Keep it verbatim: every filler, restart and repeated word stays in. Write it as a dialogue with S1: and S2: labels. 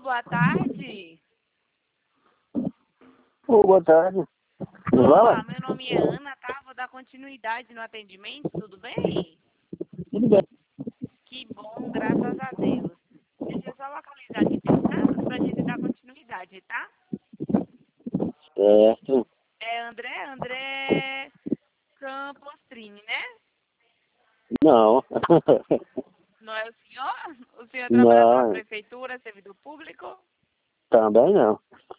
S1: boa tarde.
S2: Ô, boa tarde.
S1: Olá, meu nome é Ana, tá? Vou dar continuidade no atendimento, tudo bem?
S2: Tudo bem.
S1: Que bom, graças a Deus. Deixa eu só localizar aqui teu caso pra gente dar continuidade, tá?
S2: Certo.
S1: É André, André Campostrini, né?
S2: Não.
S1: Não é o senhor? O senhor trabalha na
S2: Não,
S1: prefeitura, servidor público?
S2: também não.